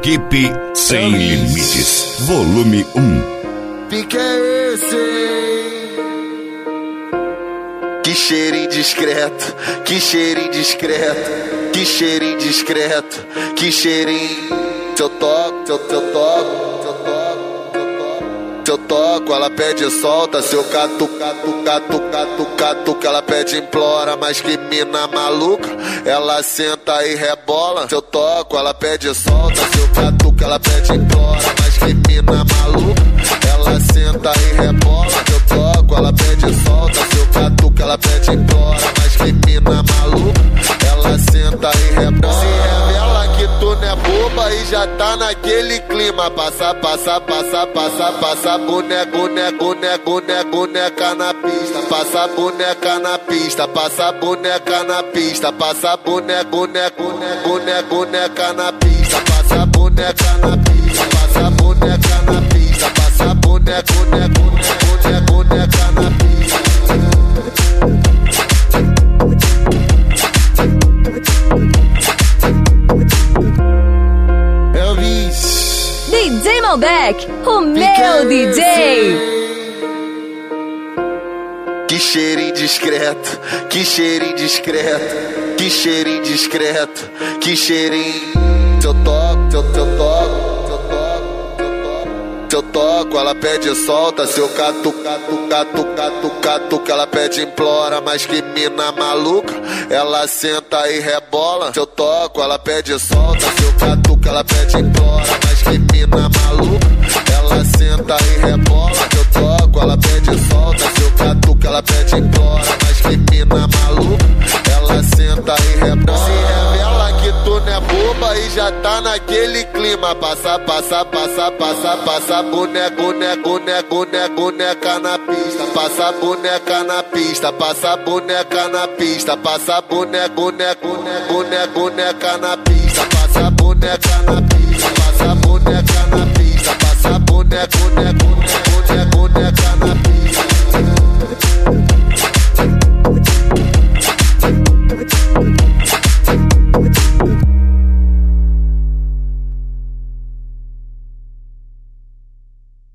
Equipe Sem Limites, volume 1. Pique é esse? Que cheiro indiscreto, que cheiro indiscreto, que cheiro indiscreto, que cheirinho. Se eu toco, se eu toco. Se eu toco, ela pede solta. Se eu catuco, ela pede implora. Mas que mina maluca, ela senta e rebola. Se eu toco, ela pede solta. Se eu catuco, ela pede implora. Mas que mina maluca, ela senta e rebola. Se eu toco, ela pede solta. Se eu catuco, ela pede implora. Mas que mina maluca, ela senta e rebola. Se revela que tu não é boba e já tá naquele clima. Passa, boneca na pista. Passa boneca na pista. Passa boneca na pista. Passa boneca na pista. Passa boneca na pista. Passa boneca na pista. Passa boneca na pista. DJ Malbec, o meu DJ. Que cheiro indiscreto, que cheiro indiscreto, que cheiro indiscreto, que cheirinho. Se eu toco, se eu toco, ela pede solta. Se eu catuco, ela pede implora. Mas que mina maluca, ela senta e rebola. Se eu toco, ela pede solta. Se eu catuco, ela pede implora. Mas que mina maluca, ela senta e rebola. Se eu toco, ela pede solta. Se eu catuco, ela pede implora. Mas que mina maluca, ela senta e rebola. Se revela que tu não é boba e já tá naquele clima. Passa, boneca na pista. Passa boneca na pista. Passa boneca na pista. Passa boneca na pista. Passa boneca na pista.